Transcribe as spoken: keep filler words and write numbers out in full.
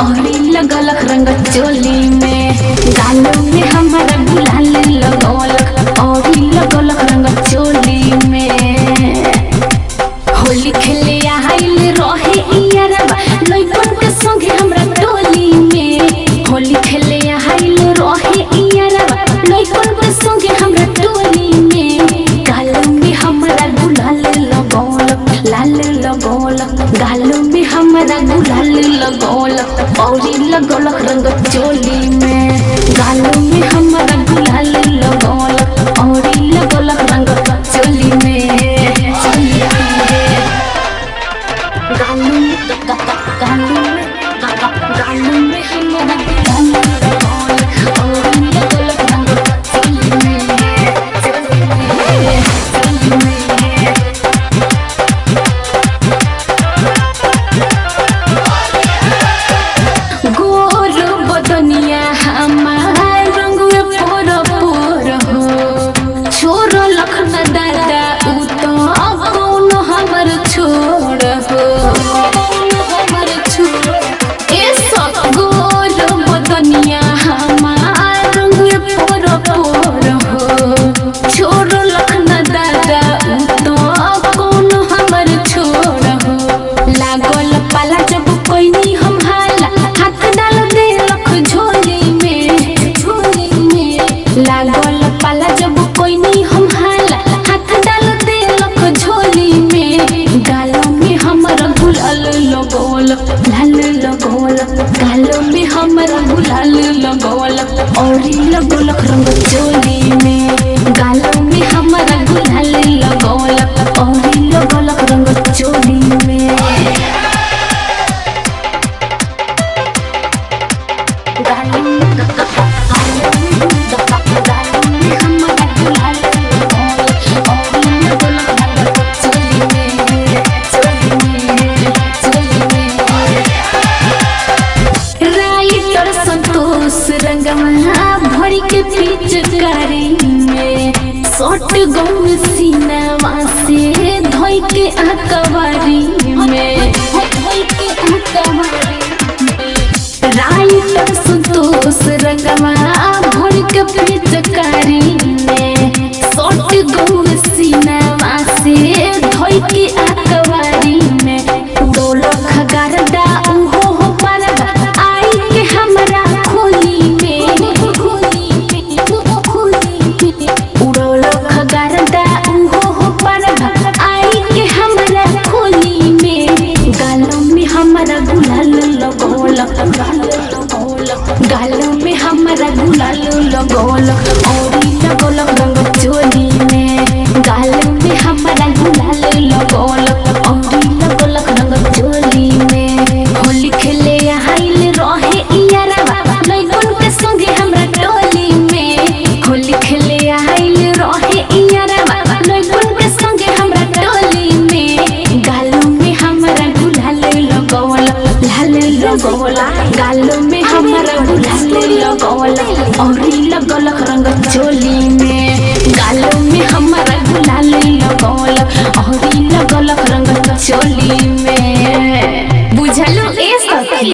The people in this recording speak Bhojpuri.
और लगलक रंग चोली में गालों में हमारा गुलाल लगौलक और लगलक रंग चोली में। होली खेले आइल रहे इयारबा लइकन के संगे हमरा टोली में। होली खेले आइल रहे इयारबा लइकन के संगे हमरा टोली में। गालों में हमारा गुलाल लगौलक लाल लगौलक गालों में हमारा गुलाल लगौलक और लगौलक रंग चोली में। गालों में हमारा गुलाल लगौलक और लगौलक रंग चोली में। गालों में गालों में गालों में हमारा गुलाल लगौलक और लगौलक रंग चोली में। लाल लगौलक गालों में हमारा गुलाल लगौलक और लगौलक रंग चोली में। गालों में हमारा गुलाल लगौलक और लगौलक रंग चोली में। गालों में हमारा गुलाल लगौलक और लगौलक रंग चोली में। रंगवा भरी के पिचकारी में सोट गम सीनावा से धोई के अकवारी में धोई के अकवारी में। राइटर संतोष रंगवा भरी के पिचकारी में सोट गम सीनावा से धोई के अकवारी में। दो लाख गारदा उहो हो पारदा आई के हमरा गालों में हमारा गुलाल लगौलक और लगौलक रंग चोली में। गालों में हमारा गुलाल लगौलक और लगौलक रंग चोली में। होली खेले आइल रहे इयारबा लइकन के संगे हमरा टोली में। होली खेले आइल रहे इयारबा लइकन के संगे हमरा टोली में। गालों में हमारा गुलाल लगौलक लाल लगौलक गालों में हमारा गुलाल लगौलक और लगौलक रंग चोली में। गालों में